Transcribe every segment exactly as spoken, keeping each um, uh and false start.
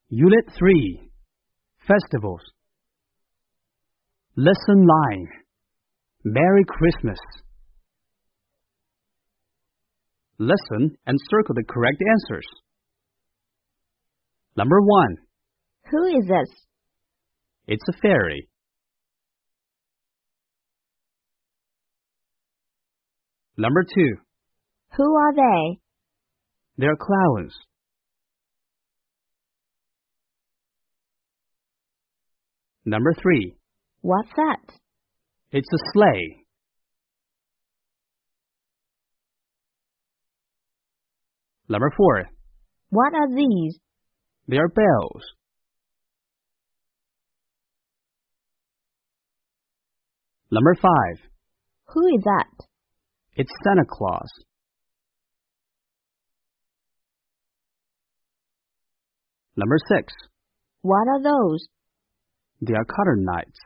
Unit three. Festivals. Lesson nine. Merry Christmas. Listen and circle the correct answers. Number one. Who is this? It's a fairy. Number two. Who are they? They're clowns. Number three. What's that? It's a sleigh. Number four. What are these? They are bells. Number five. Who is that? It's Santa Claus. Number six. What are those? They are color nights.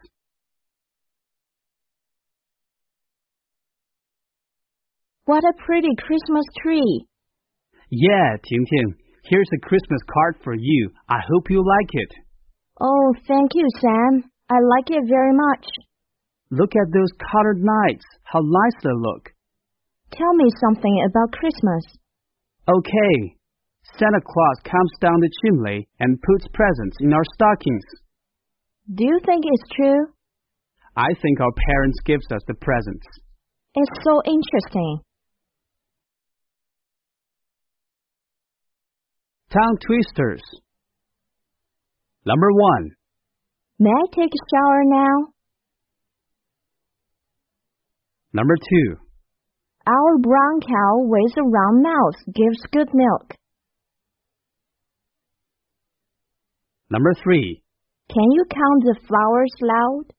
What a pretty Christmas tree. Yeah, Ting Ting. Here's a Christmas card for you. I hope you like it. Oh, thank you, Sam. I like it very much. Look at those colored nights. How nice they look. Tell me something about Christmas. Okay. Santa Claus comes down the chimney and puts presents in our stockings. Do you think it's true? I think our parents gives us the presents. It's so interesting. Tongue twisters. Number one. May I take a shower now? Number two. Our brown cow with a round mouth gives good milk. Number three. Can you count the flowers loud?